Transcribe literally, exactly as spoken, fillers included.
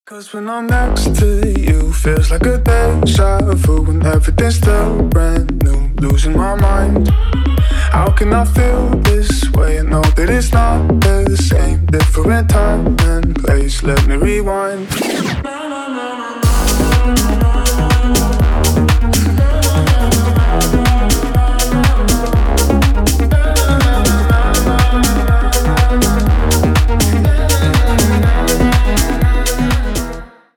Cause when I'm next to you, feels like a deja vu when everything's still brand new, losing my mind. How can I feel this way? I know that it's not the same, different time and place. Let me rewind.